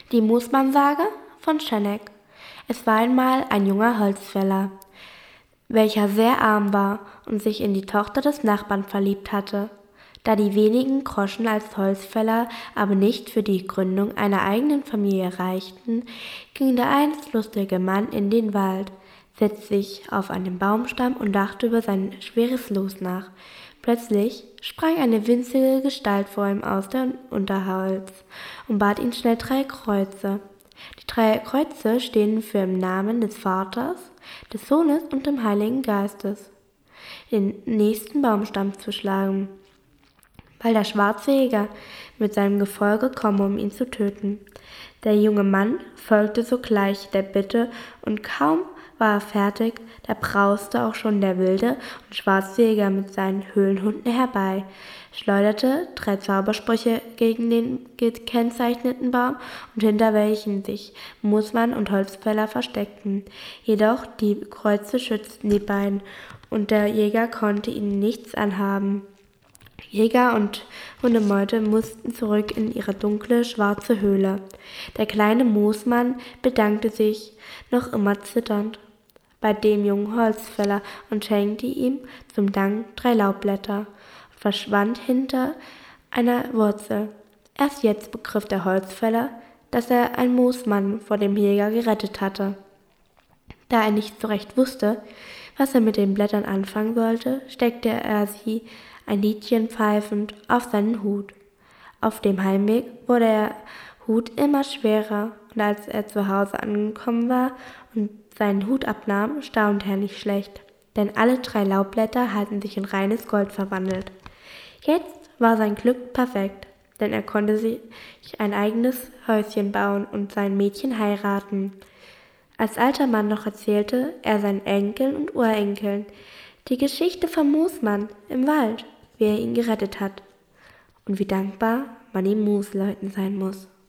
Die Moosmann-Sage von Schenneck. Es war einmal ein junger Holzfäller, welcher sehr arm war und sich in die Tochter des Nachbarn verliebt hatte. Da die wenigen Groschen als Holzfäller aber nicht für die Gründung einer eigenen Familie reichten, ging der einst lustige Mann in den Wald, setzte sich auf einen Baumstamm und dachte über sein schweres Los nach. Plötzlich sprang eine winzige Gestalt vor ihm aus dem Unterholz und bat ihn schnell 3 Kreuze. Die 3 Kreuze stehen für im Namen des Vaters, des Sohnes und dem Heiligen Geistes, den nächsten Baumstamm zu schlagen, weil der schwarze Jäger mit seinem Gefolge komme, um ihn zu töten. Der junge Mann folgte sogleich der Bitte, und kaum war er fertig, da brauste auch schon der wilde und schwarze Jäger mit seinen Höhlenhunden herbei, schleuderte 3 Zaubersprüche gegen den gekennzeichneten Baum, und hinter welchen sich Moosmann und Holzfäller versteckten. Jedoch die Kreuze schützten die beiden, und der Jäger konnte ihnen nichts anhaben. Jäger und Hundemeute mussten zurück in ihre dunkle, schwarze Höhle. Der kleine Moosmann bedankte sich, noch immer zitternd, bei dem jungen Holzfäller und schenkte ihm zum Dank 3 Laubblätter und verschwand hinter einer Wurzel. Erst jetzt begriff der Holzfäller, dass er einen Moosmann vor dem Jäger gerettet hatte. Da er nicht so recht wusste, was er mit den Blättern anfangen sollte, steckte er sie ein Liedchen pfeifend auf seinen Hut. Auf dem Heimweg wurde der Hut immer schwerer, und als er zu Hause angekommen war und seinen Hut abnahm, staunte er nicht schlecht, denn alle 3 Laubblätter hatten sich in reines Gold verwandelt. Jetzt war sein Glück perfekt, denn er konnte sich ein eigenes Häuschen bauen und sein Mädchen heiraten. Als alter Mann noch erzählte er seinen Enkeln und Urenkeln die Geschichte vom Moosmann im Wald, wie er ihn gerettet hat und wie dankbar man den Moosleuten sein muss.